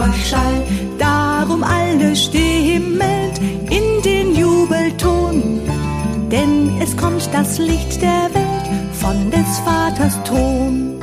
Ultraschall. Darum alle stimmend in den Jubelton, denn es kommt das Licht der Welt von des Vaters Thron.